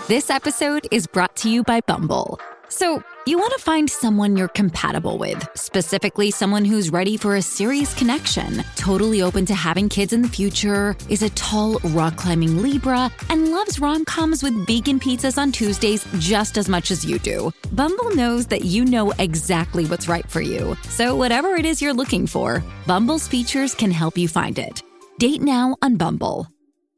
This episode is brought to you by Bumble. So, you want to find someone you're compatible with, specifically someone who's ready for a serious connection, totally open to having kids in the future, is a tall, rock-climbing Libra, and loves rom-coms with vegan pizzas on Tuesdays just as much as you do. Bumble knows that you know exactly what's right for you. So whatever it is you're looking for, Bumble's features can help you find it. Date now on Bumble.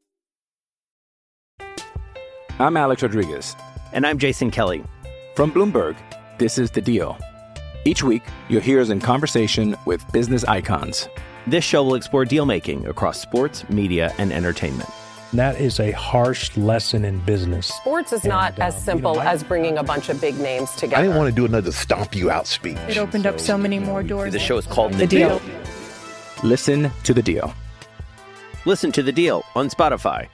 I'm Alex Rodriguez. And I'm Jason Kelly. From Bloomberg, this is The Deal. Each week, you'll hear us in conversation with business icons. This show will explore deal-making across sports, media, and entertainment. That is a harsh lesson in business. Sports is not as simple as bringing a bunch of big names together. I didn't want to do another stomp you out speech. It opened up so many more doors. The show is called The Deal. Listen to The Deal. Listen to The Deal on Spotify.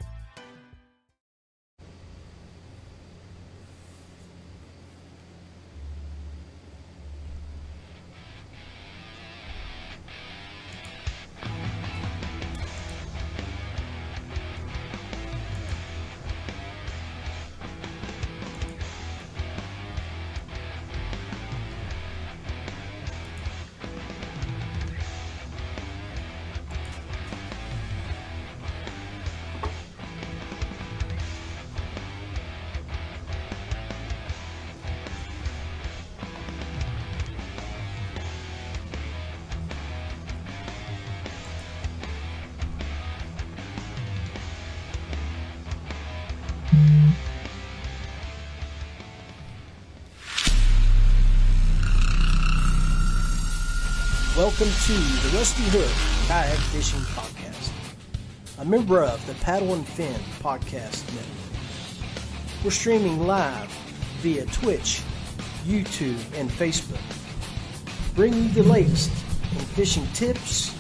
Welcome to the Rusty Hook Kayak Fishing Podcast, a member of the Paddle and Fin Podcast Network. We're streaming live via Twitch, YouTube, and Facebook, bringing you the latest in fishing tips,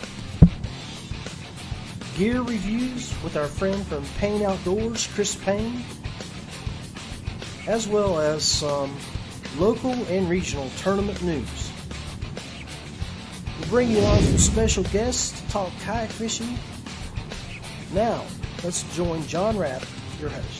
gear reviews with our friend from Payne Outdoors, Chris Payne, as well as some local and regional tournament news. We'll bring you on some special guests to talk kayak fishing. Now, let's join John Rapp, your host.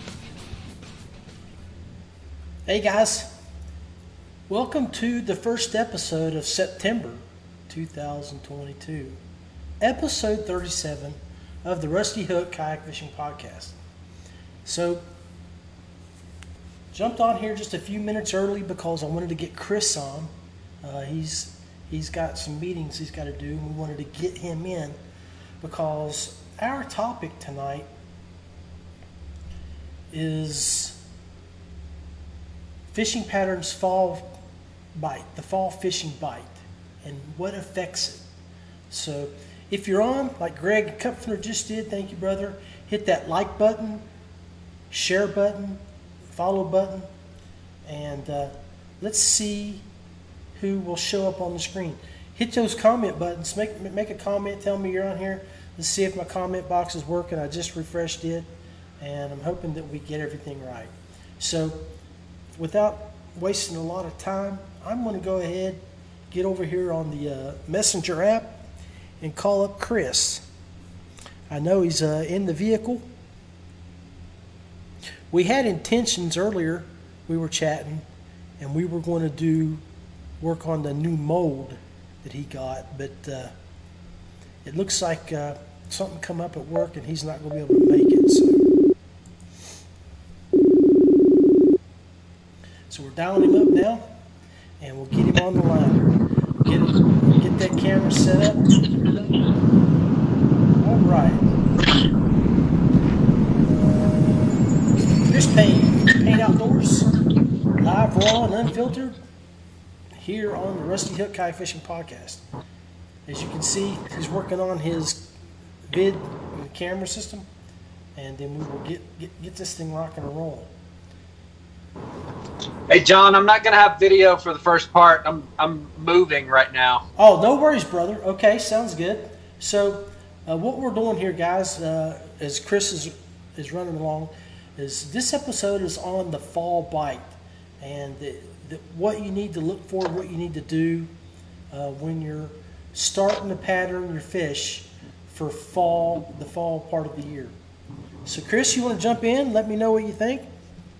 Hey guys, welcome to the first episode of September 2022, episode 37 of the Rusty Hook Kayak Fishing Podcast. So, jumped on here just a few minutes early because I wanted to get Chris on. He's got some meetings he's got to do, and we wanted to get him in because our topic tonight is fishing patterns fall bite, the fall fishing bite, and what affects it. So if you're on, like Greg Kupfner just did, thank you, brother, hit that like button, share button, follow button, and let's see who will show up on the screen. Hit those comment buttons. Make a comment. Tell me you're on here. Let's see if my comment box is working. I just refreshed it, and I'm hoping that we get everything right. So, without wasting a lot of time, I'm going to go ahead, get over here on the Messenger app, and call up Chris. I know he's in the vehicle. We had intentions earlier. We were chatting, and we were going to work on the new mold that he got, but it looks like something come up at work and he's not going to be able to make it. So we're dialing him up now, and we'll get him on the line. Get that camera set up. All right. Chris Payne Outdoors, live, raw, and unfiltered, here on the Rusty Hook Kayak Fishing Podcast. As you can see, he's working on his vid and camera system, and then we will get this thing rocking and rolling. Hey John, I'm not gonna have video for the first part. I'm moving right now. Oh, no worries, brother. Okay, sounds good. So what we're doing here, guys, as Chris is running along, is this episode is on the fall bite, and what you need to look for, what you need to do when you're starting to pattern your fish for the fall part of the year. So Chris, you want to jump in? Let me know what you think.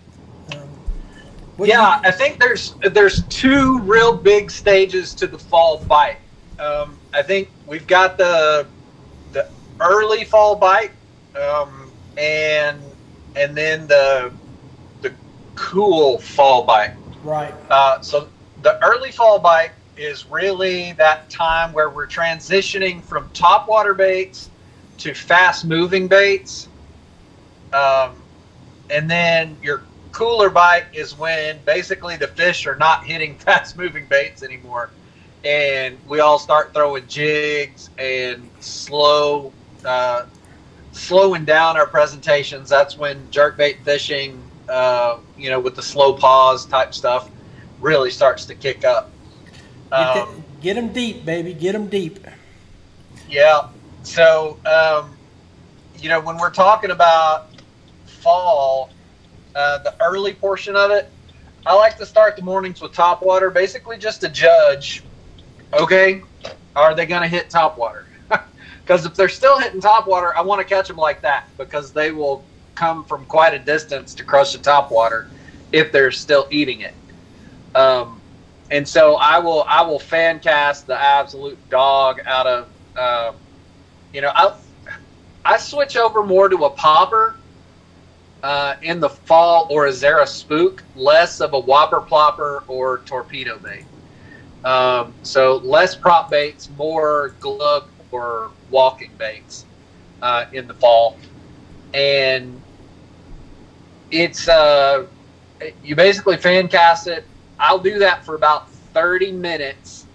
I think there's two real big stages to the fall bite. I think we've got the early fall bite, and then the cool fall bite. Right. So the early fall bite is really that time where we're transitioning from topwater baits to fast moving baits. And then your cooler bite is when basically the fish are not hitting fast moving baits anymore. And we all start throwing jigs and slowing down our presentations. That's when jerkbait fishing, with the slow pause type stuff really starts to kick up. Get them deep, baby. Get them deep. Yeah. So, when we're talking about fall, the early portion of it, I like to start the mornings with topwater, basically just to judge, okay, are they going to hit topwater? Because if they're still hitting topwater, I want to catch them like that, because they will come from quite a distance to crush the topwater if they're still eating it. And so I will fan cast the absolute dog out of, I switch over more to a popper in the fall, or a Zara spook, less of a whopper plopper or torpedo bait. So less prop baits, more glug or walking baits in the fall. And it's you basically fan cast it. I'll do that for about 30 minutes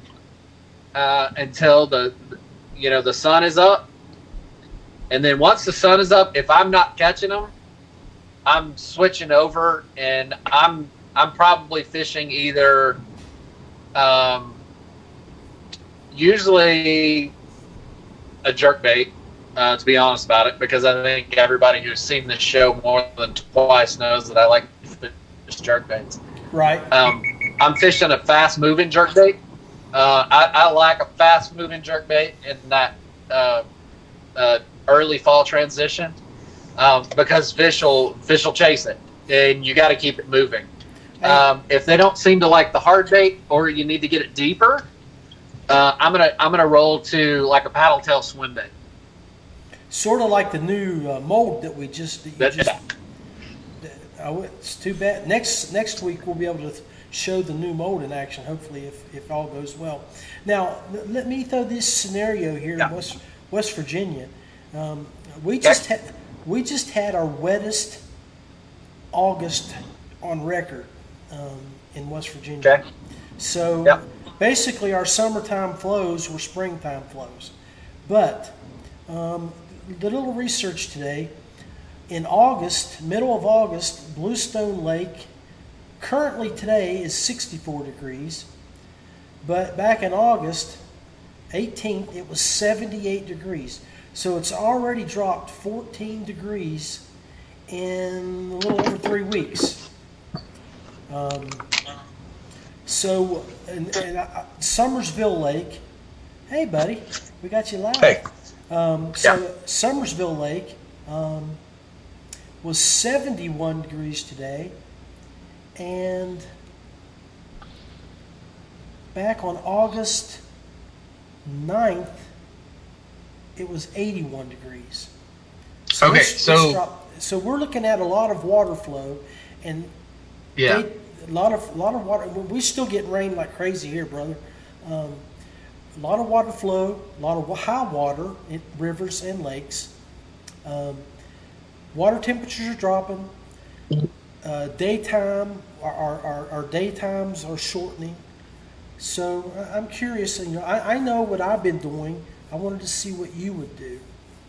until the sun is up. And then once the sun is up, if I'm not catching them, I'm switching over, and I'm probably fishing either usually a jerkbait, to be honest about it, because I think everybody who's seen this show more than twice knows that I like to fish jerkbaits. Right. I'm fishing a fast-moving jerkbait. I like a fast-moving jerkbait in that early fall transition, because fish will chase it, and you got to keep it moving. If they don't seem to like the hard bait, or you need to get it deeper, I'm gonna roll to like a paddle tail swim bait. Sort of like the new mold that we just. It's too bad. Next week we'll be able to show the new mold in action. Hopefully, if all goes well. Now let me throw this scenario here in West Virginia. We just had our wettest August on record in West Virginia. Okay. So basically, our summertime flows were springtime flows. But the little research today, in August, middle of August, Bluestone Lake, currently today is 64 degrees. But back in August 18th, it was 78 degrees. So it's already dropped 14 degrees in a little over 3 weeks. Summersville Lake, hey buddy, we got you live. Hey. Summersville Lake was 71 degrees today, and back on August 9th, it was 81 degrees. So we're looking at a lot of water flow, and a lot of water. We still get rain like crazy here, brother. A lot of water flow, a lot of high water in rivers and lakes. Water temperatures are dropping. Daytime, our daytimes are shortening. So I'm curious. I know what I've been doing. I wanted to see what you would do.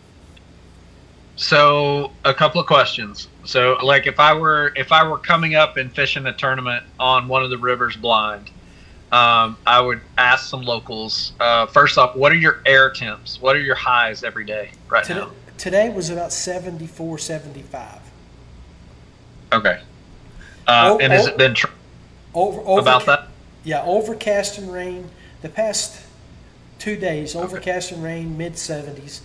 So a couple of questions. So like if I were coming up and fishing a tournament on one of the rivers blind, I would ask some locals. First off, what are your air temps? What are your highs every day now? Today was about 74, 75. Okay. And has it been about that? Yeah, overcast and rain. The past 2 days, overcast and rain, mid-70s.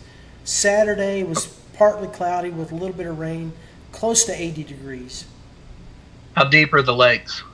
Saturday was partly cloudy with a little bit of rain, close to 80 degrees. How deep are the lakes?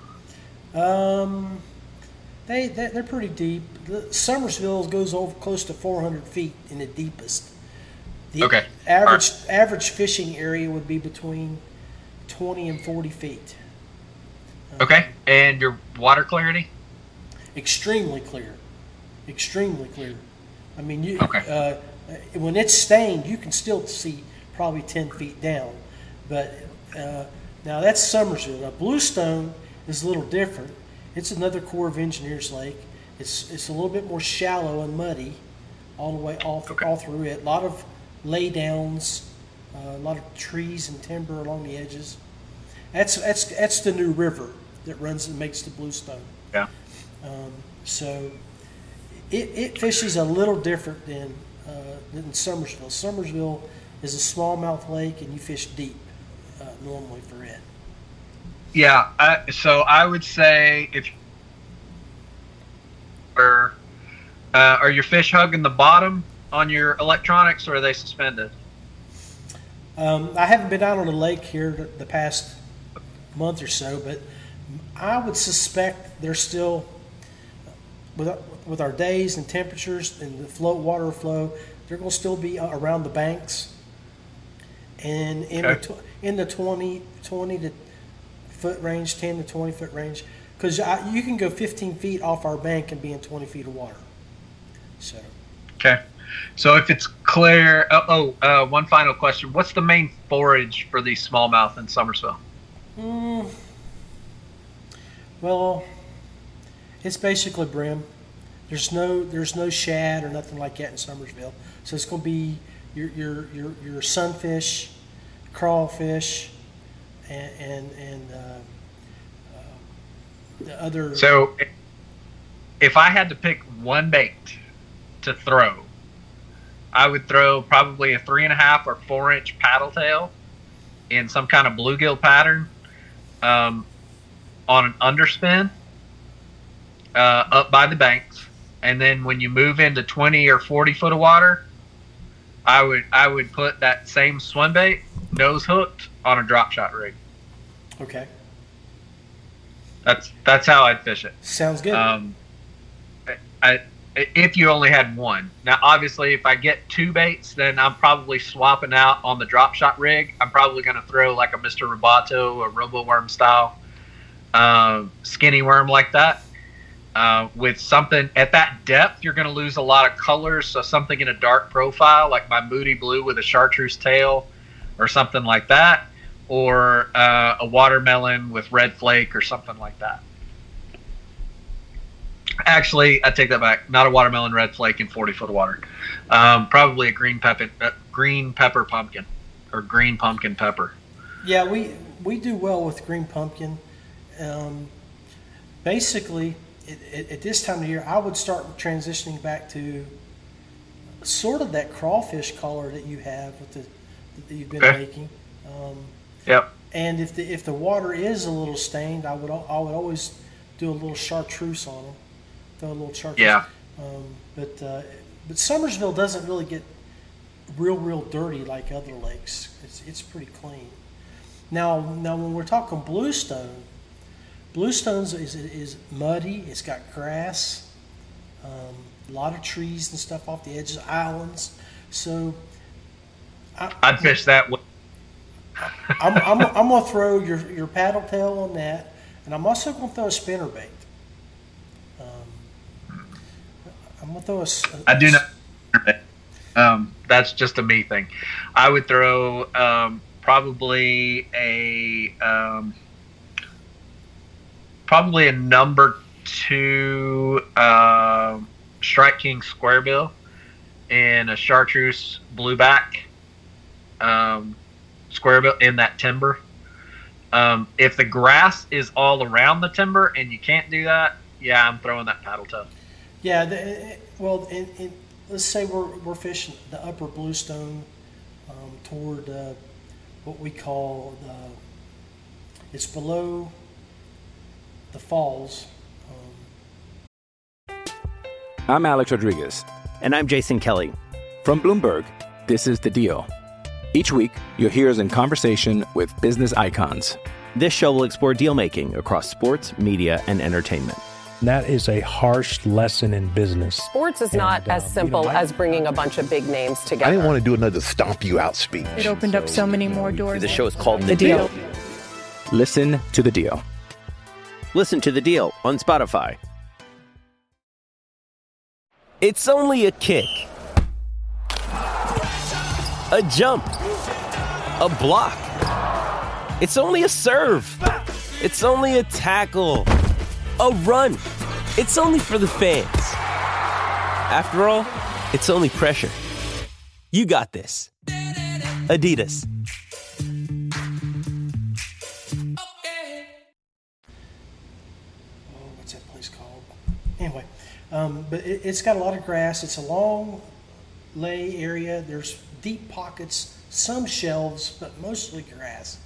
They're pretty deep. Summersville goes over close to 400 feet in the deepest. The average fishing area would be between 20 and 40 feet. Okay. And your water clarity? Extremely clear. Extremely clear. I mean, when it's stained, you can still see probably 10 feet down. But now that's Summersville. Now Bluestone is a little different. It's another Corps of Engineers lake. It's a little bit more shallow and muddy, all the way all through it. A lot of laydowns, a lot of trees and timber along the edges. That's the new river that runs and makes the Bluestone. Yeah. So it fishes a little different than Summersville. Summersville is a smallmouth lake, and you fish deep normally for it. Yeah. So I would say if are your fish hugging the bottom on your electronics, or are they suspended? I haven't been out on the lake here the past month or so, but I would suspect they're still, with our days and temperatures and the water flow, they're going to still be around the banks and in the 20 to foot range, 10 to 20 foot range, because you can go 15 feet off our bank and be in 20 feet of water. So if it's clear, one final question: what's the main forage for these smallmouth in Summersville? Well, it's basically brim. There's no shad or nothing like that in Summersville. So it's going to be your sunfish, crawfish, and the other. So if I had to pick one bait to throw, I would throw probably a 3.5 or 4 inch paddle tail in some kind of bluegill pattern on an underspin up by the banks. And then when you move into 20 or 40 foot of water, I would put that same swim bait nose hooked on a drop shot rig. Okay. That's how I'd fish it. Sounds good. If you only had one. Now, obviously, if I get 2 baits, then I'm probably swapping out on the drop shot rig. I'm probably going to throw like a Mr. Roboto or RoboWorm style skinny worm like that. With something at that depth, you're going to lose a lot of colors. So something in a dark profile, like my Moody Blue with a chartreuse tail or something like that, or a watermelon with red flake or something like that. Actually, I take that back. Not a watermelon red flake in 40 foot of water. Probably a green pepper pumpkin, or green pumpkin pepper. Yeah, we do well with green pumpkin. Basically, at this time of year, I would start transitioning back to sort of that crawfish color that you have that you've been making. Yep. And if the water is a little stained, I would always do a little chartreuse on them. Throw a little chartreuse. Yeah. But Summersville doesn't really get real dirty like other lakes. It's pretty clean. Now when we're talking Bluestone is muddy. It's got grass, a lot of trees and stuff off the edges, islands. So I'd fish that way. I'm gonna throw your paddle tail on that, and I'm also gonna throw a spinnerbait. I'm gonna throw I do not. That's just a me thing. I would throw probably a number 2 Strike King squarebill and a chartreuse blueback squarebill in that timber. If the grass is all around the timber and you can't do that, yeah, I'm throwing that paddle tail. Yeah, let's say we're fishing the upper Bluestone toward what we call it's below the falls. I'm Alex Rodriguez. And I'm Jason Kelly. From Bloomberg, this is The Deal. Each week, you'll hear us in conversation with business icons. This show will explore deal-making across sports, media, and entertainment. And that is a harsh lesson in business. Sports is not as simple as bringing a bunch of big names together. I didn't want to do another stomp you out speech. It opened up so many more doors. The show is called The Deal. Listen to The Deal. Listen to The Deal on Spotify. It's only a kick, a jump, a block. It's only a serve. It's only a tackle, a run. It's only for the fans. After all, it's only pressure. You got this. Adidas. What's that place called? Anyway, but it's got a lot of grass. It's a long lay area. There's deep pockets, some shelves, but mostly grass.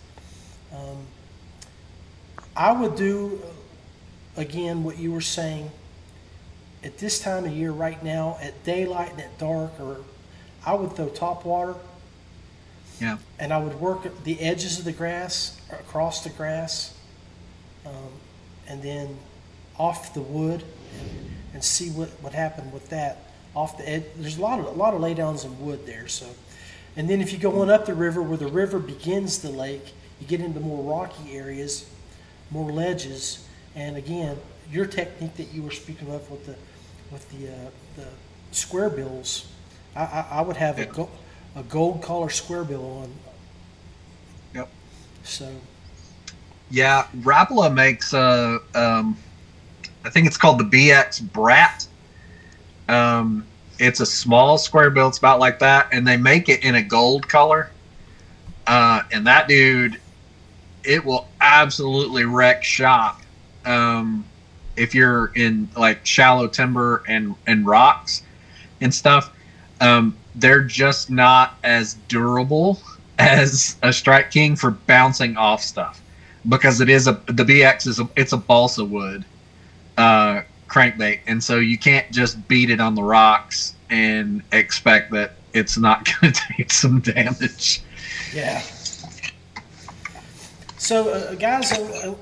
I would do, again, what you were saying, at this time of year right now, at daylight and at dark, or I would throw top water. Yeah. And I would work at the edges of the grass, or across the grass, and then off the wood, and see what happened with that. Off the edge, there's a lot of laydowns in wood there. So, and then if you go on up the river, where the river begins the lake, you get into more rocky areas, more ledges, and again, your technique that you were speaking of with the square bills, I would have a gold collar square bill on. Yep. So. Yeah, Rapala makes I think it's called the BX Brat. It's a small square bill. It's about like that, and they make it in a gold color. And that dude, it will absolutely wreck shop if you're in like shallow timber and rocks and stuff. They're just not as durable as a Strike King for bouncing off stuff, because the BX it's a balsa wood crankbait, and so you can't just beat it on the rocks and expect that it's not going to take some damage. Yeah. So, guys,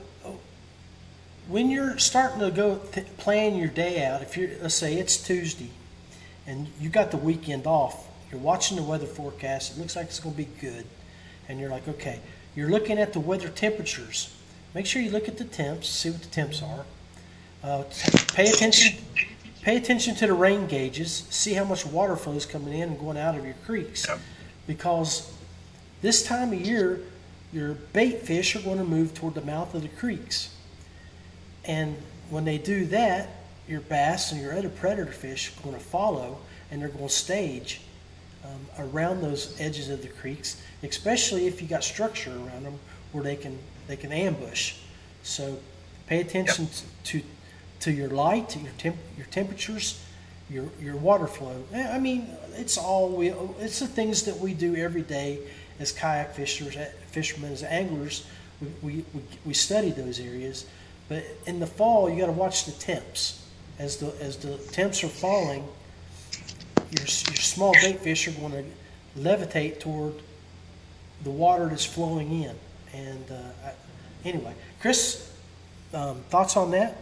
when you're starting to go plan your day out, let's say it's Tuesday, and you got the weekend off, you're watching the weather forecast, it looks like it's going to be good, and you're like, okay, you're looking at the weather temperatures. Make sure you look at the temps, see what the temps are. Pay attention to the rain gauges, see how much water flow is coming in and going out of your creeks, because this time of year, your bait fish are going to move toward the mouth of the creeks. And when they do that, your bass and your other predator fish are going to follow, and they're going to stage around those edges of the creeks, especially if you got structure around them where they can ambush. So pay attention to your light, your temperatures, your water flow. I mean, it's the things that we do every day as kayak fishermen, as anglers. We study those areas. But in the fall, you got to watch the temps. As the temps are falling, your small bait fish are going to levitate toward the water that's flowing in. And anyway, Chris, thoughts on that?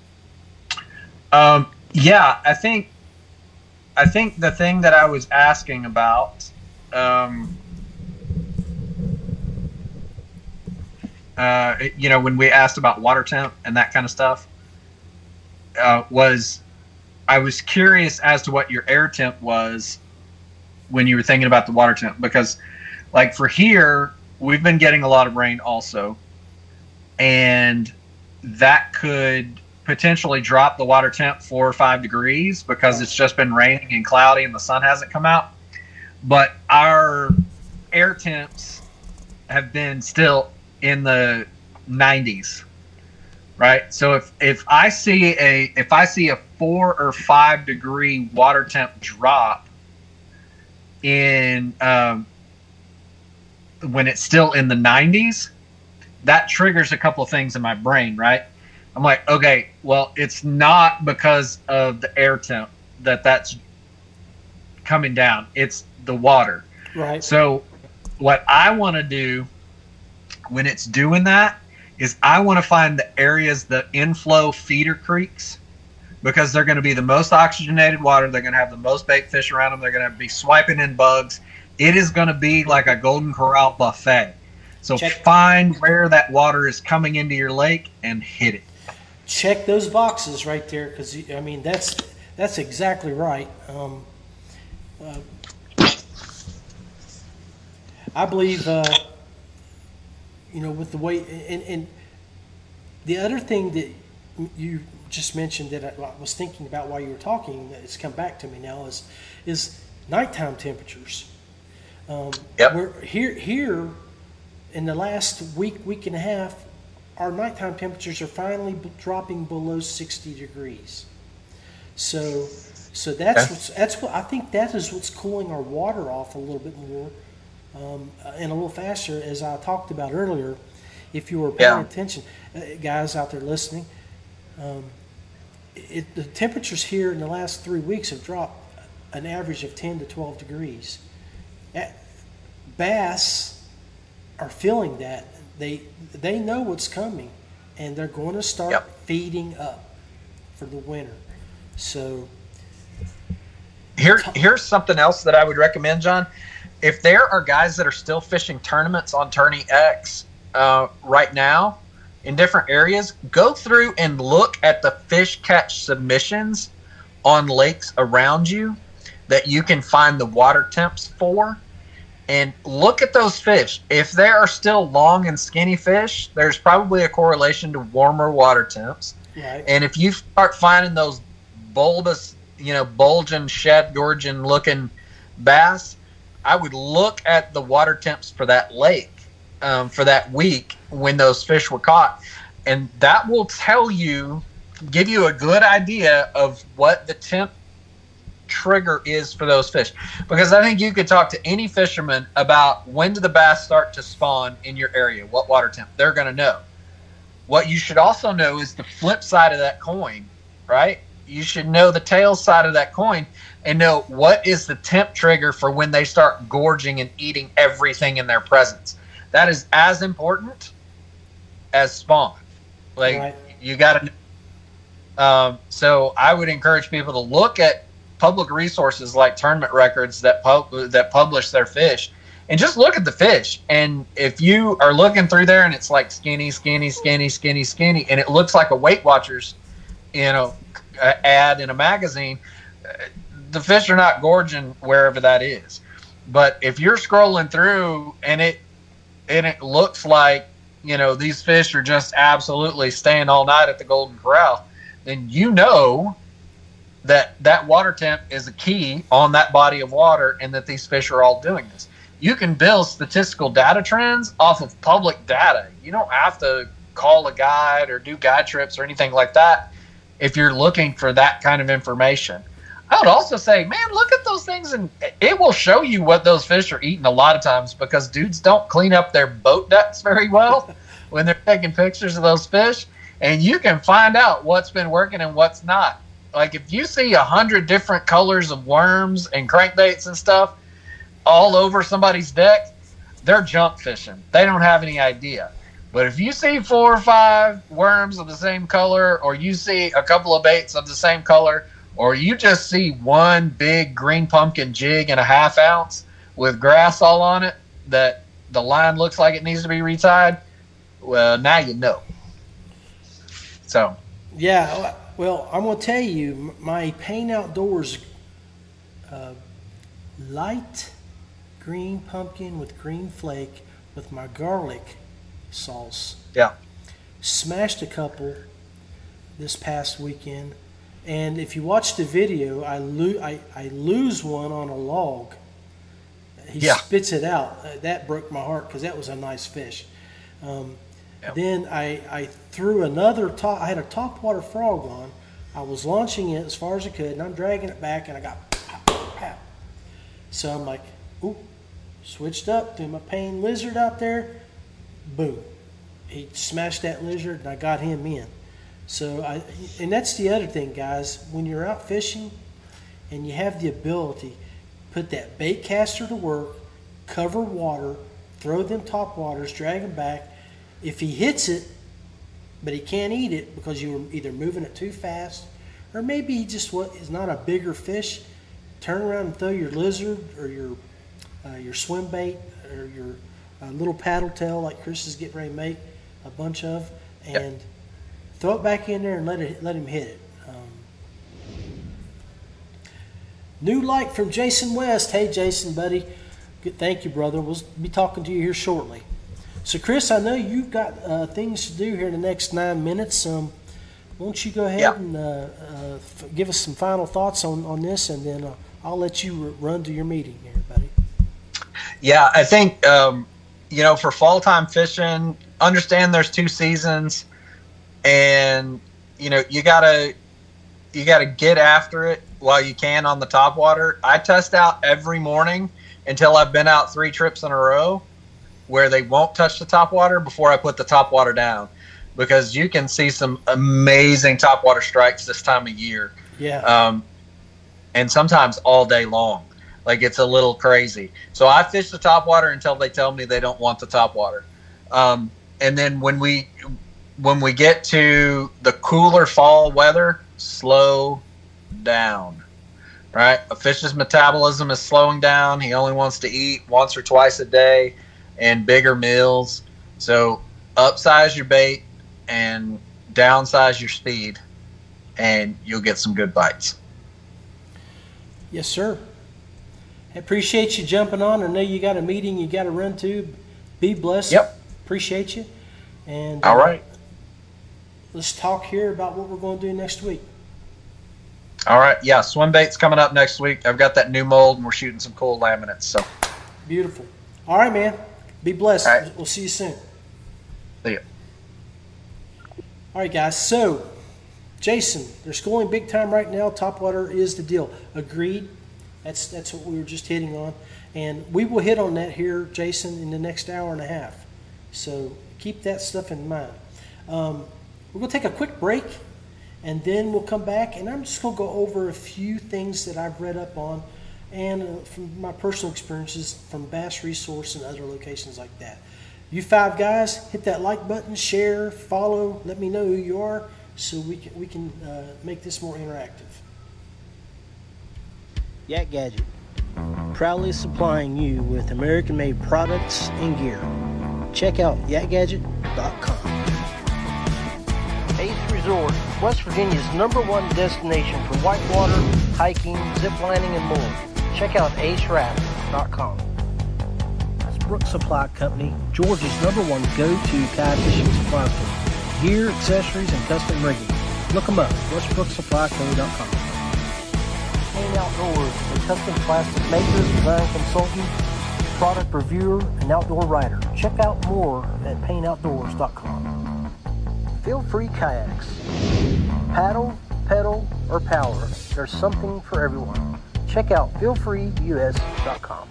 Yeah, I think the thing that I was asking about, when we asked about water temp and that kind of stuff, was I was curious as to what your air temp was when you were thinking about the water temp, because like for here, we've been getting a lot of rain also, and that could potentially drop the water temp 4 or 5 degrees because it's just been raining and cloudy and the sun hasn't come out. But our air temps have been still in the 90s, right? So if I see a 4 or 5 degree water temp drop in when it's still in the 90s, that triggers a couple of things in my brain, right? I'm like, okay, well, it's not because of the air temp that's coming down. It's the water. Right. So what I want to do when it's doing that is I want to find the areas, the inflow feeder creeks, because they're going to be the most oxygenated water. They're going to have the most bait fish around them. They're going to be swiping in bugs. It is going to be like a Golden Corral buffet. So find where that water is coming into your lake and hit it. Check those boxes right there, because I mean that's exactly right. I believe with the way and the other thing that you just mentioned that I was thinking about while you were talking, it's come back to me now, is nighttime temperatures. We're here in the last week and a half, our nighttime temperatures are finally dropping below 60 degrees. So that's what I think, that is what's cooling our water off a little bit more and a little faster, as I talked about earlier. If you were paying attention, guys out there listening, the temperatures here in the last 3 weeks have dropped an average of 10 to 12 degrees. Bass are feeling that. They know what's coming, and they're going to start feeding up for the winter. So here's something else that I would recommend, John. If there are guys that are still fishing tournaments on Tourney X right now in different areas, go through and look at the fish catch submissions on lakes around you that you can find the water temps for. And look at those fish. If there are still long and skinny fish, there's probably a correlation to warmer water temps. Right. And if you start finding those bulbous, bulging, shed-gorging looking bass, I would look at the water temps for that lake for that week when those fish were caught. And that will give you a good idea of what the temp trigger is for those fish, because I think you could talk to any fisherman about when do the bass start to spawn in your area, what water temp. They're going to know. What you should also know is the flip side of that coin, right? You should know the tail side of that coin and know what is the temp trigger for when they start gorging and eating everything in their presence. That is as important as spawn. You got to. So I would encourage people to look at public resources like Tournament Records that publish their fish, and just look at the fish. And if you are looking through there and it's like skinny, and it looks like a Weight Watchers, ad in a magazine, the fish are not gorging wherever that is. But if you're scrolling through and it looks like these fish are just absolutely staying all night at the Golden Corral, then that water temp is a key on that body of water, and that these fish are all doing this. You can build statistical data trends off of public data. You don't have to call a guide or do guide trips or anything like that if you're looking for that kind of information. I would also say, man, look at those things, and it will show you what those fish are eating a lot of times, because dudes don't clean up their boat decks very well when they're taking pictures of those fish, and you can find out what's been working and what's not. Like, if you see 100 different colors of worms and crankbaits and stuff all over somebody's deck, they're junk fishing. They don't have any idea. But if you see 4 or 5 worms of the same color, or you see a couple of baits of the same color, or you just see one big green pumpkin jig in a 1/2 ounce with grass all on it that the line looks like it needs to be retied, well, now you know. So. Yeah, well, I'm going to tell you, my Payne Outdoors light green pumpkin with green flake with my garlic sauce. Yeah. Smashed a couple this past weekend. And if you watch the video, I lose one on a log. He spits it out. That broke my heart, because that was a nice fish. Then I threw another I had a topwater frog on. I was launching it as far as I could, and I'm dragging it back, and I got pow. So I'm like, ooh, switched up, threw my Payne lizard out there, boom. He smashed that lizard, and I got him in. So and that's the other thing, guys. When you're out fishing and you have the ability, put that bait caster to work, cover water, throw them top waters, drag them back. If he hits it, but he can't eat it because you were either moving it too fast, or maybe he just is not a bigger fish. Turn around and throw your lizard or your swim bait or your little paddle tail like Chris is getting ready to make a bunch of, and throw it back in there and let him hit it. New like from Jason West. Hey, Jason, buddy. Good, thank you, brother. We'll be talking to you here shortly. So, Chris, I know you've got things to do here in the next 9 minutes. Why don't you go ahead and give us some final thoughts on this, and then I'll let you run to your meeting here, buddy. Yeah, I think, for fall-time fishing, understand there's 2 seasons, and, you gotta get after it while you can on the topwater. I test out every morning until I've been out 3 trips in a row where they won't touch the topwater before I put the topwater down, because you can see some amazing topwater strikes this time of year. Yeah. And sometimes all day long. Like, it's a little crazy. So I fish the topwater until they tell me they don't want the topwater. And then when we get to the cooler fall weather, slow down, right? A fish's metabolism is slowing down. He only wants to eat once or twice a day and bigger meals. So upsize your bait and downsize your speed, and you'll get some good bites. Yes, sir. I appreciate you jumping on. I know you got a meeting you got to run to. Be blessed. Yep. Appreciate you. And all right. Let's talk here about what we're going to do next week. All right. Yeah, swim bait's coming up next week. I've got that new mold, and we're shooting some cool laminates. So beautiful. All right, man. Be blessed. All right. We'll see you soon. See ya. All right, guys. So, Jason, they're schooling big time right now. Topwater is the deal. Agreed. That's what we were just hitting on. And we will hit on that here, Jason, in the next hour and a half. So keep that stuff in mind. We're going to take a quick break, and then we'll come back, and I'm just going to go over a few things that I've read up on and from my personal experiences from Bass Resource and other locations like that. You 5 guys, hit that like button, share, follow, let me know who you are so we can make this more interactive. Yak Gadget, proudly supplying you with American-made products and gear. Check out yakgadget.com. Ace Resort, West Virginia's #1 destination for whitewater, hiking, ziplining, and more. Check out aceraft.com. That's Brooks Supply Company, Georgia's #1 go-to kayak fishing supply store. Gear, accessories, and custom rigging. Look them up, westbrooksupplyco.com. Payne Outdoors, a custom plastic maker, design consultant, product reviewer, and outdoor writer. Check out more at payneoutdoors.com. Feel Free Kayaks. Paddle, pedal, or power. There's something for everyone. Check out feelfreeus.com.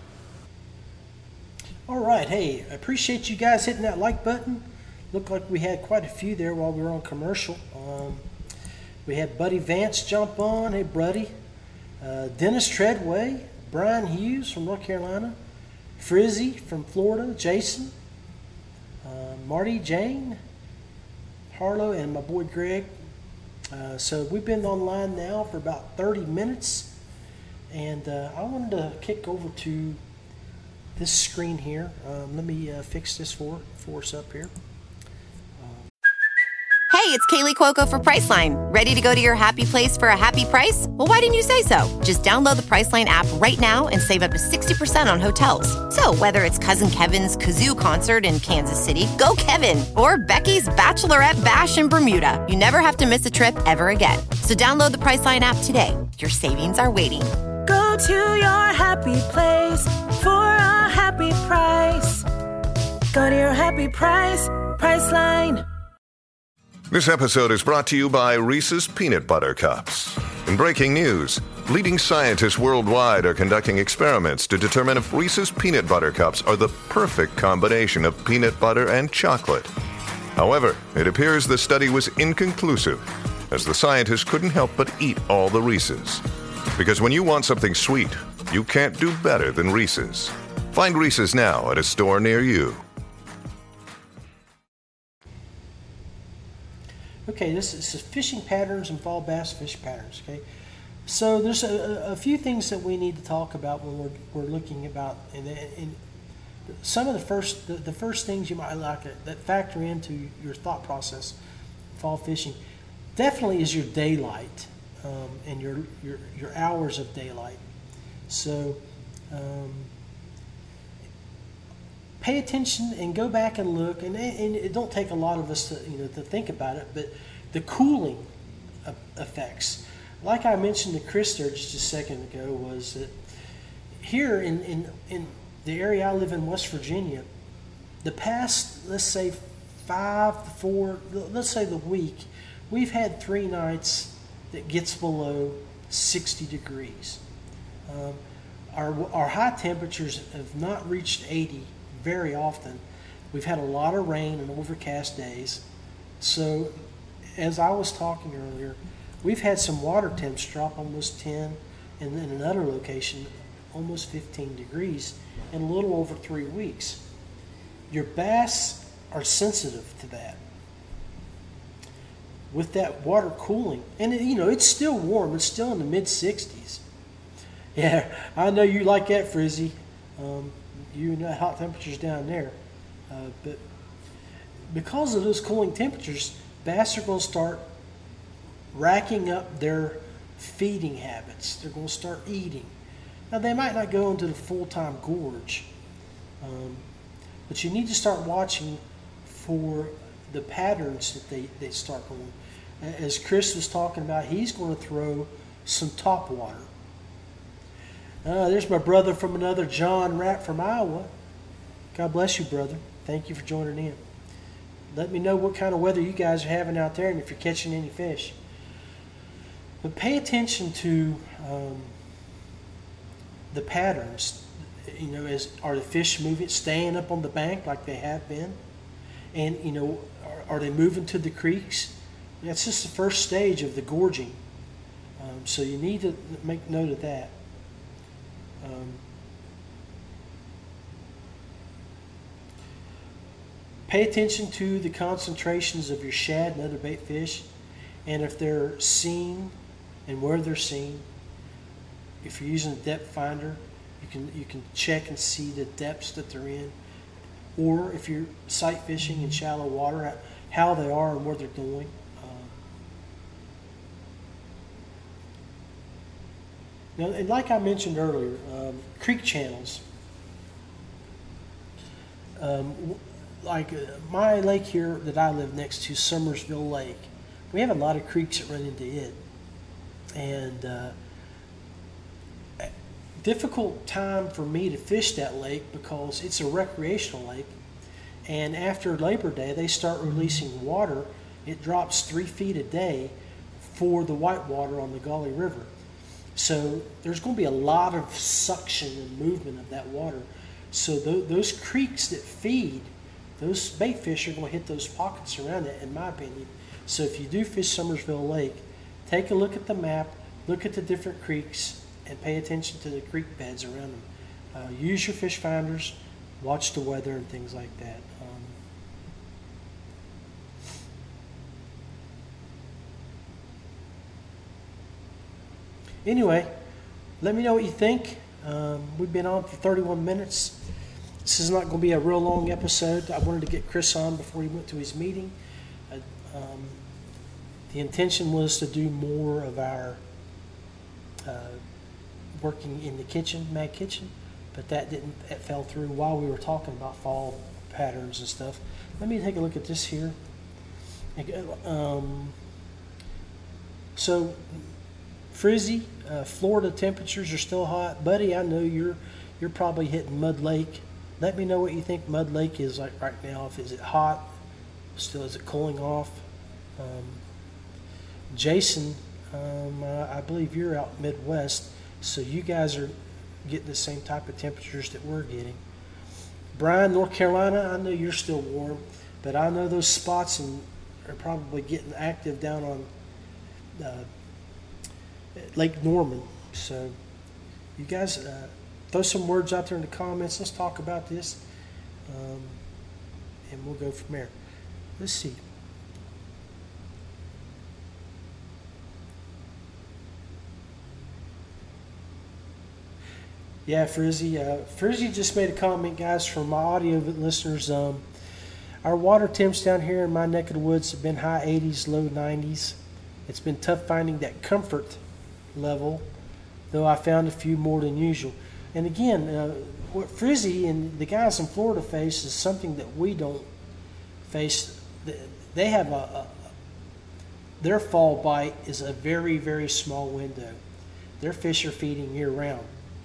All right, hey, I appreciate you guys hitting that like button. Looked like we had quite a few there while we were on commercial. We had Buddy Vance jump on. Hey, Buddy. Dennis Treadway, Brian Hughes from North Carolina, Frizzy from Florida, Jason, Marty, Jane, Harlow, and my boy Greg. So we've been online now for about 30 minutes, and I wanted to kick over to this screen here. Let me fix this for us up here. Hey, it's Kaylee Cuoco for Priceline. Ready to go to your happy place for a happy price? Well, why didn't you say so? Just download the Priceline app right now and save up to 60% on hotels. So whether it's Cousin Kevin's Kazoo Concert in Kansas City, go Kevin, or Becky's Bachelorette Bash in Bermuda, you never have to miss a trip ever again. So download the Priceline app today. Your savings are waiting. Go to your happy place for a happy price. Go to your happy price, Priceline. This episode is brought to you by Reese's Peanut Butter Cups. In breaking news, leading scientists worldwide are conducting experiments to determine if Reese's Peanut Butter Cups are the perfect combination of peanut butter and chocolate. However, it appears the study was inconclusive, as the scientists couldn't help but eat all the Reese's. Because when you want something sweet, you can't do better than Reese's. Find Reese's now at a store near you. Okay, this is fishing patterns and fall bass fish patterns. Okay, so there's a few things that we need to talk about when we're looking about, and some of the first things you might like that factor into your thought process, fall fishing, definitely is your daylight and your hours of daylight. So pay attention and go back and look, and it don't take a lot of us to think about it, but the cooling effects, like I mentioned to Chris there just a second ago, was that here in the area I live in, West Virginia, the past, let's say 5 to 4, let's say the week, we've had 3 nights that gets below 60 degrees. Our high temperatures have not reached 80 very often. We've had a lot of rain and overcast days. So as I was talking earlier, we've had some water temps drop almost 10, and in another location almost 15 degrees in a little over 3 weeks. Your bass are sensitive to that. With that water cooling, and it's still warm, it's still in the mid-60s. Yeah, I know you like that, Frizzy. You know hot temperatures down there. But because of those cooling temperatures, bass are going to start racking up their feeding habits. They're going to start eating. Now, they might not go into the full-time gorge, but you need to start watching for the patterns that they start going. As Chris was talking about, he's going to throw some top water. There's my brother from another, John Rapp from Iowa. God bless you, brother. Thank you for joining in. Let me know what kind of weather you guys are having out there and if you're catching any fish. But pay attention to the patterns. Are the fish moving, staying up on the bank like they have been? And, are they moving to the creeks? That's just the first stage of the gorging. So you need to make note of that. Pay attention to the concentrations of your shad and other bait fish, and if they're seen and where they're seen. If you're using a depth finder, you can check and see the depths that they're in, or if you're sight fishing in shallow water, how they are and where they're going. Now, and like I mentioned earlier, creek channels. Like my lake here that I live next to, Summersville Lake, we have a lot of creeks that run into it. And difficult time for me to fish that lake because it's a recreational lake. And after Labor Day, they start releasing water. It drops 3 feet a day for the whitewater on the Gauley River. So there's going to be a lot of suction and movement of that water. So those creeks that feed, those bait fish are going to hit those pockets around it, in my opinion. So if you do fish Summersville Lake, take a look at the map, look at the different creeks, and pay attention to the creek beds around them. Use your fish finders, watch the weather and things like that. Anyway, let me know what you think. We've been on for 31 minutes. This is not going to be a real long episode. I wanted to get Chris on before he went to his meeting. The intention was to do more of our working in the kitchen, Mag Kitchen, but it fell through while we were talking about fall patterns and stuff. Let me take a look at this here. So, Frizzy, Florida temperatures are still hot. Buddy, I know you're probably hitting Mud Lake. Let me know what you think Mud Lake is like right now. Is it hot? Still, is it cooling off? Jason, I believe you're out Midwest, so you guys are getting the same type of temperatures that we're getting. Brian, North Carolina, I know you're still warm, but I know those spots are probably getting active down on Lake Norman. So you guys throw some words out there in the comments. Let's talk about this, and we'll go from there. Let's see. Yeah, Frizzy. Frizzy just made a comment, guys, for my audio listeners. Our water temps down here in my neck of the woods have been high 80s, low 90s. It's been tough finding that comfort level, though I found a few more than usual. And again, what Frizzy and the guys in Florida face is something that we don't face. They have their fall bite is a very, very small window. Their fish are feeding year round.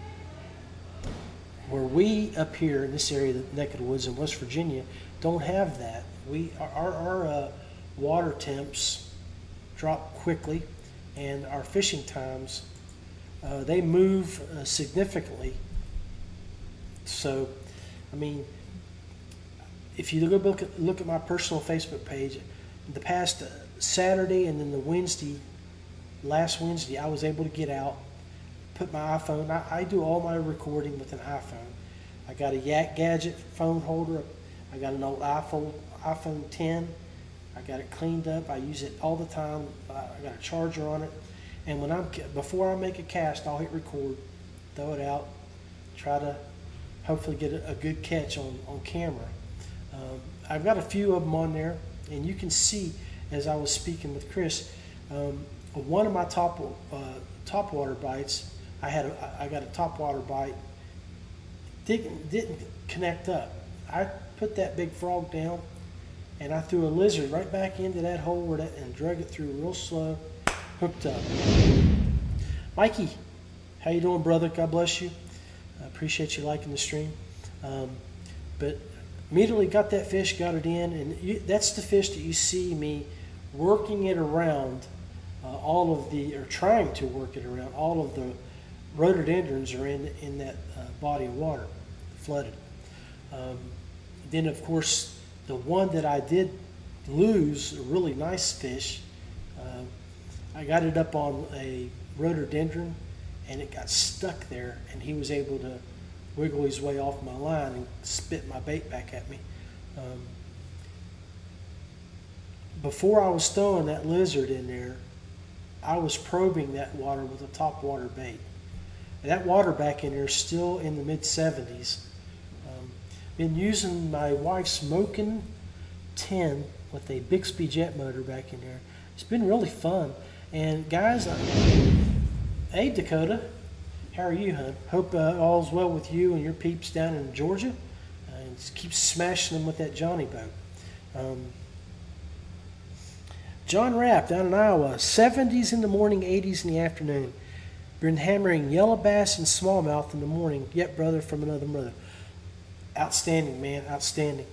Where we up here in this area, the neck of the woods in West Virginia, don't have that. Our water temps drop quickly, and our fishing times they move significantly. So, I mean, if you look at my personal Facebook page, the past Saturday and then last Wednesday, I was able to get out, put my iPhone. I do all my recording with an iPhone. I got a Yak Gadget phone holder. I got an old iPhone 10. I got it cleaned up. I use it all the time. I got a charger on it. And before I make a cast, I'll hit record, throw it out, try to hopefully get a good catch on camera. I've got a few of them on there, and you can see as I was speaking with Chris, one of my top water bites, I got a top water bite, didn't connect up. I put that big frog down, and I threw a lizard right back into that hole and drug it through real slow, hooked up. Mikey, how you doing, brother? God bless you. I appreciate you liking the stream. But immediately got that fish, got it in, and that's the fish that you see me working it around trying to work it around. All of the rhododendrons are in that body of water, flooded. Then, of course, the one that I did lose, a really nice fish, I got it up on a rhododendron, and it got stuck there, and he was able to wiggle his way off my line and spit my bait back at me. Before I was throwing that lizard in there, I was probing that water with a top water bait. And that water back in there is still in the mid-70s. Been using my wife's Moken 10 with a Bixby jet motor back in there. It's been really fun. And guys, hey Dakota, how are you, hon? Hope all's well with you and your peeps down in Georgia. And just keep smashing them with that Johnny boat. John Rapp down in Iowa, 70s in the morning, 80s in the afternoon. Been hammering yellow bass and smallmouth in the morning. Yep, brother from another mother. Outstanding, man, outstanding.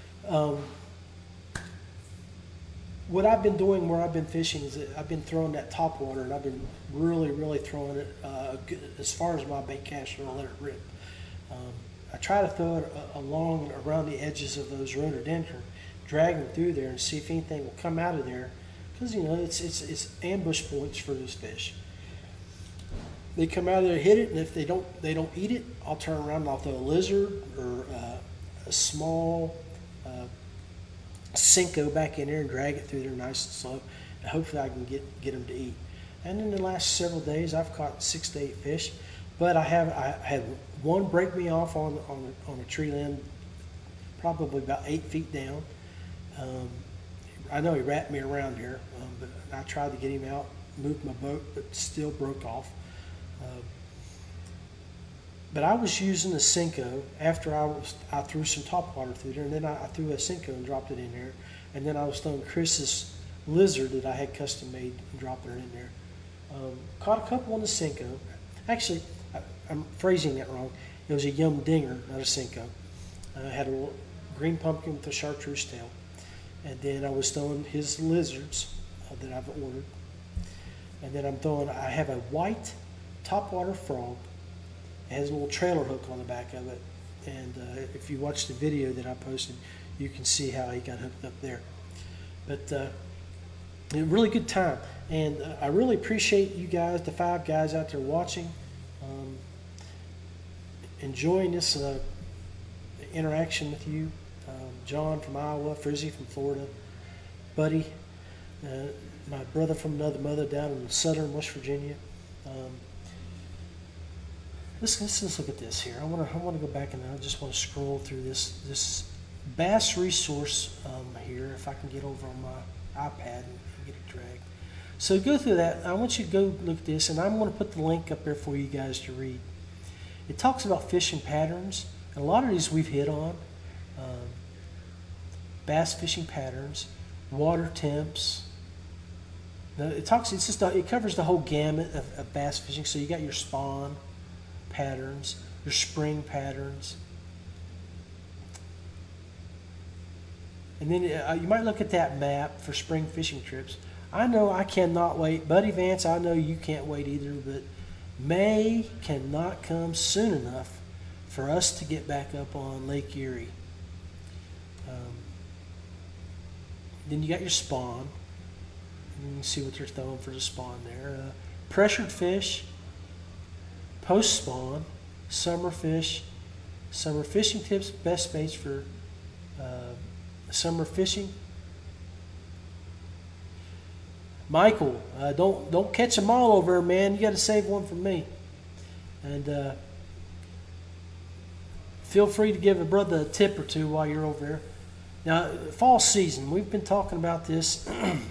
What I've been doing where I've been fishing is that I've been throwing that top water, and I've been really throwing it as far as my bait caster and let it rip. I try to throw it around the edges of those rhododendron, drag them through there and see if anything will come out of there, because it's ambush points for those fish. They come out of there, hit it, and if they don't eat it, I'll turn around and I'll throw a lizard or a small Cinco back in there and drag it through there nice and slow, and hopefully I can get them to eat. And in the last several days, I've caught 6 to 8 fish, but I had one break me off on a tree limb, probably about 8 feet down. I know he wrapped me around here, but I tried to get him out, moved my boat, but still broke off. But I was using a Cinco after I threw some topwater through there, and then I threw a Cinco and dropped it in there, and then I was throwing Chris's lizard that I had custom made and dropping it in there. Caught a couple on the Cinco. Actually, I'm phrasing that wrong. It was a Yum Dinger, not a Cinco. I had a little green pumpkin with a chartreuse tail, and then I was throwing his lizards that I've ordered, and then I have a white topwater frog. It has a little trailer hook on the back of it, and if you watch the video that I posted, you can see how he got hooked up there. But a really good time, and I really appreciate you guys, the 5 guys out there watching, enjoying this interaction with you. John from Iowa, Frizzy from Florida, Buddy, my brother from another mother down in southern West Virginia. let's look at this here. I want to go back and I just want to scroll through this Bass resource here. If I can get over on my iPad and get it dragged. So go through that. I want you to go look at this, and I'm going to put the link up there for you guys to read. It talks about fishing patterns, and a lot of these we've hit on. Bass fishing patterns, water temps. Now it covers the whole gamut of bass fishing. So you got your spawn patterns, your spring patterns. And then you might look at that map for spring fishing trips. I know I cannot wait. Buddy Vance, I know you can't wait either, but May cannot come soon enough for us to get back up on Lake Erie. Then you got your spawn. And you can see what they're throwing for the spawn there. Pressured fish, post-spawn, summer fish, summer fishing tips, best baits for summer fishing. Michael, don't catch them all over there, man. You got to save one for me. And feel free to give a brother a tip or two while you're over there. Now, fall season, we've been talking about this.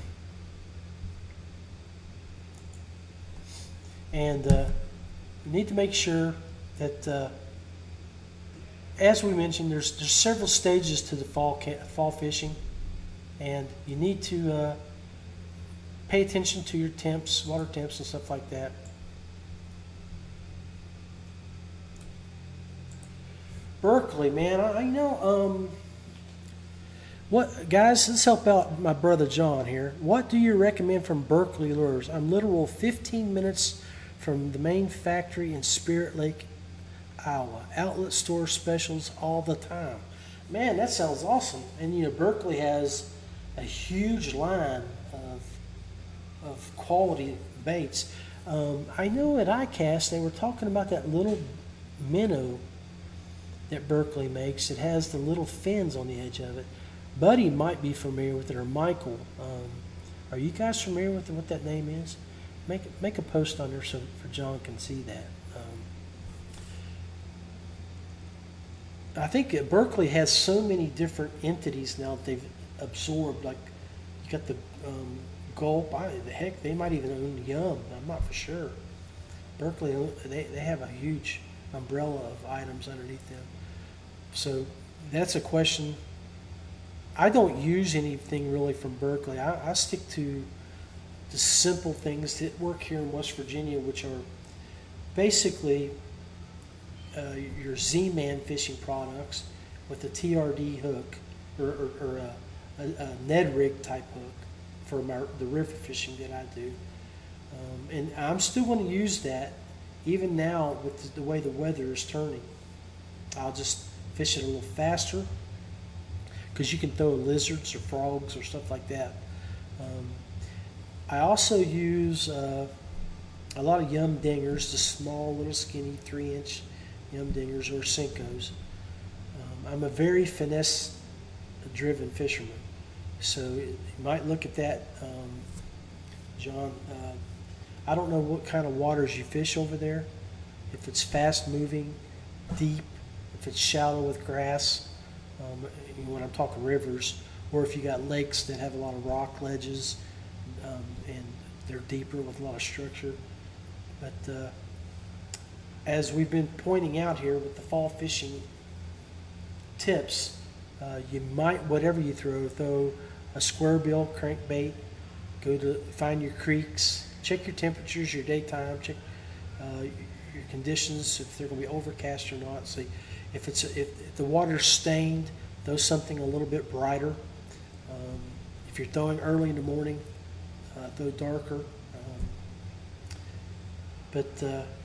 And you need to make sure that, as we mentioned, there's several stages to the fall fishing, and you need to pay attention to your temps, water temps, and stuff like that. Berkley, man, I know. What guys? Let's help out my brother John here. What do you recommend from Berkley Lures? I'm literal 15 minutes from the main factory in Spirit Lake, Iowa. Outlet store specials all the time. Man, that sounds awesome. And you know, Berkley has a huge line of quality baits. I know at ICAST they were talking about that little minnow that Berkley makes. It has the little fins on the edge of it. Buddy might be familiar with it, or Michael. Are you guys familiar with what that name is? Make a post on there so for John can see that. I think Berkley has so many different entities now that they've absorbed. Like you got the Gulp. Heck, they might even own Yum. I'm not for sure. Berkley, they have a huge umbrella of items underneath them. So that's a question. I don't use anything really from Berkley. I stick to the simple things that work here in West Virginia, which are basically your Z-Man fishing products with a TRD hook or a Ned rig type hook for the river fishing that I do. And I'm still going to use that even now with the way the weather is turning. I'll just fish it a little faster because you can throw lizards or frogs or stuff like that. I also use a lot of Yum Dingers, the small little skinny 3-inch Yum Dingers or Senkos. I'm a very finesse-driven fisherman. So you might look at that, John. I don't know what kind of waters you fish over there. If it's fast-moving, deep, if it's shallow with grass, when I'm talking rivers, or if you got lakes that have a lot of rock ledges and they're deeper with a lot of structure. But as we've been pointing out here with the fall fishing tips, you might, whatever you throw a square bill crankbait, go to find your creeks, check your temperatures, your daytime, check your conditions, if they're going to be overcast or not. See if the water's stained, throw something a little bit brighter. If you're throwing early in the morning, throw darker. But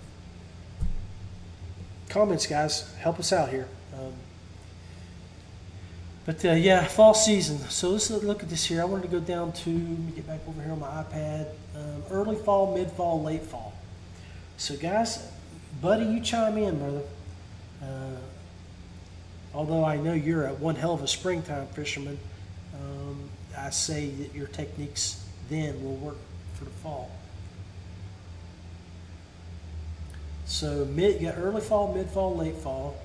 comments, guys, help us out here. But yeah, fall season. So let's look at this here. I wanted to go down to, let me get back over here on my iPad. Early fall, mid-fall, late fall. So guys, buddy, you chime in, brother. Although I know you're one hell of a springtime fisherman, I say that your techniques then will work for the fall. So you got early fall, mid-fall, late fall.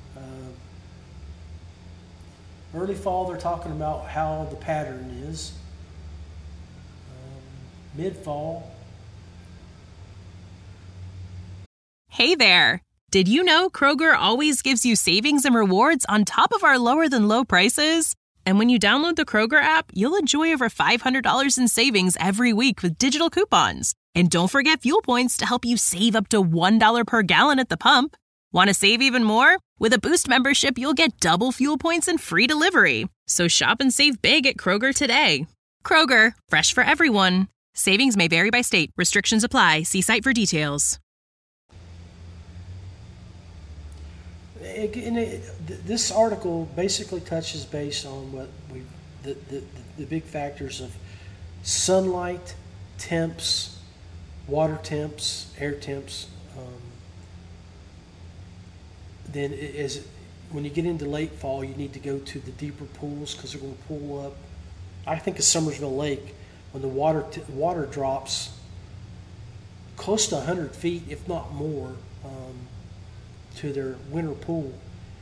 Early fall, they're talking about how the pattern is. Mid-fall. Hey there! Did you know Kroger always gives you savings and rewards on top of our lower-than-low prices? And when you download the Kroger app, you'll enjoy over $500 in savings every week with digital coupons. And don't forget fuel points to help you save up to $1 per gallon at the pump. Want to save even more? With a Boost membership, you'll get double fuel points and free delivery. So shop and save big at Kroger today. Kroger, fresh for everyone. Savings may vary by state. Restrictions apply. See site for details. This article basically touches base on what the big factors of sunlight, temps, water temps, air temps. Then when you get into late fall, you need to go to the deeper pools because they're going to pool up. I think of Summersville Lake, when the water drops close to 100 feet, if not more, to their winter pool.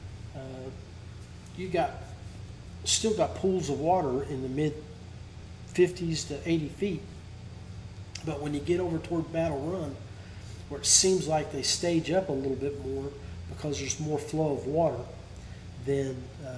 You still got pools of water in the mid 50s to 80 feet. But when you get over toward Battle Run, where it seems like they stage up a little bit more because there's more flow of water, then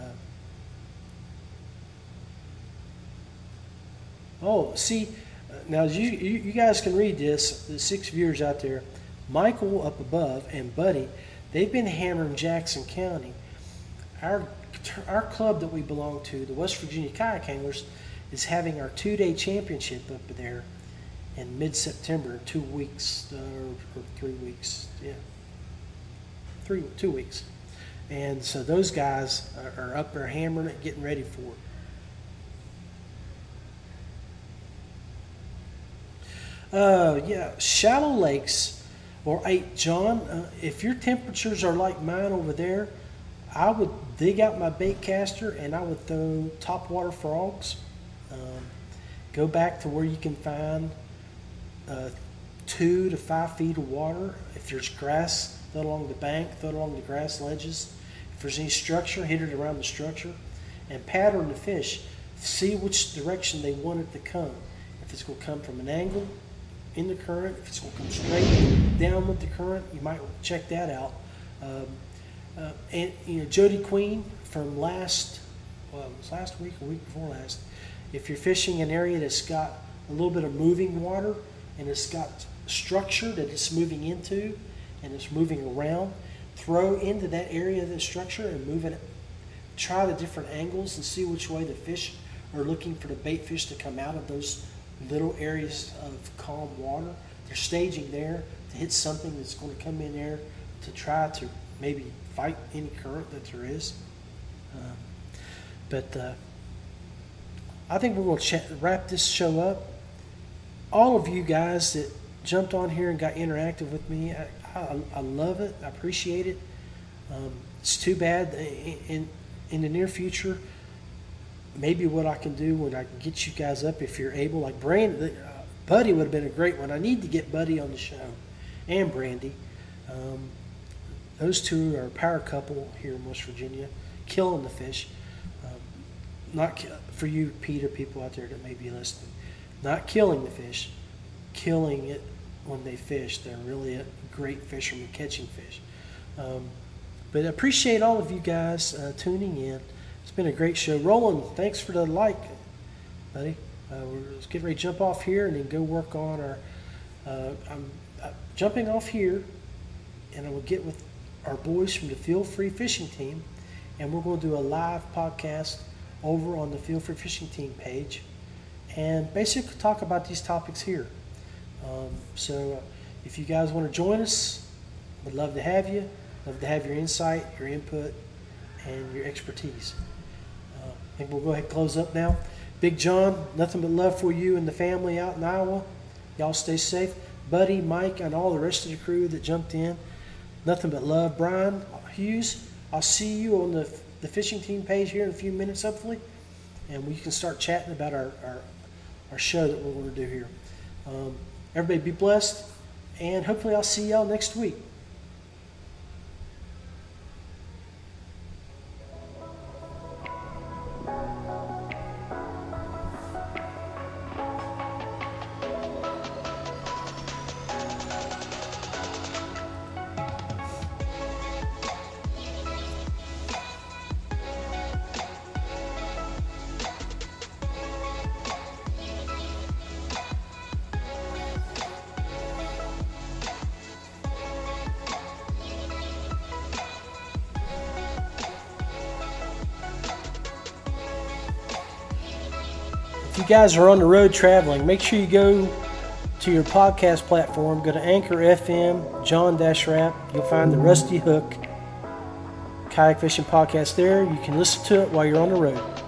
now you guys can read this, the 6 viewers out there, Michael up above and Buddy, they've been hammering Jackson County. Our club that we belong to, the West Virginia Kayak Anglers, is having our 2-day championship up there in mid-September, 2 weeks, or 3 weeks, 2 weeks. And so those guys are up there hammering it, getting ready for it. Shallow lakes, or John, if your temperatures are like mine over there, I would dig out my bait caster and I would throw topwater frogs. Go back to where you can find 2 to 5 feet of water. If there's grass, throw it along the bank, throw it along the grass ledges. If there's any structure, hit it around the structure. And pattern the fish. See which direction they want it to come. If it's going to come from an angle in the current, if it's going to come straight down with the current, you might check that out. And Jody Queen from last week or week before last, if you're fishing an area that's got a little bit of moving water and it's got structure that it's moving into and it's moving around, throw into that area of the structure and move it. Try the different angles and see which way the fish are looking for the bait fish to come out of those little areas of calm water. They're staging there to hit something that's going to come in there to try to maybe fight any current that there is. But I think we're going to wrap this show up. All of you guys that jumped on here and got interactive with me, I love it. I appreciate it. It's too bad in the near future, maybe what I can do when I can get you guys up, if you're able, like Buddy would have been a great one. I need to get Buddy on the show, and Brandy. Those two are a power couple here in West Virginia, killing the fish. Not for you, Peter, people out there that may be listening. Not killing the fish, killing it when they fish. They're really a great fisherman catching fish. But I appreciate all of you guys tuning in. It's been a great show. Roland, thanks for the like, buddy. Let's get ready to jump off here and then go work on our. I'm jumping off here, and I will get with our boys from the Feel Free Fishing Team, and we're going to do a live podcast over on the Feel Free Fishing Team page, and basically talk about these topics here. So if you guys want to join us, we'd love to have you. Love to have your insight, your input, and your expertise. I think we'll go ahead and close up now. Big John, nothing but love for you and the family out in Iowa. Y'all stay safe. Buddy, Mike, and all the rest of the crew that jumped in, nothing but love. Brian Hughes, I'll see you on the fishing team page here in a few minutes, hopefully, and we can start chatting about our show that we're going to do here. Everybody be blessed, and hopefully I'll see y'all next week. you guys are on the road traveling, make sure you go to your podcast platform. Go to Anchor FM, John Rapp. You'll find the Rusty Hook Kayak Fishing Podcast there. You can listen to it while you're on the road.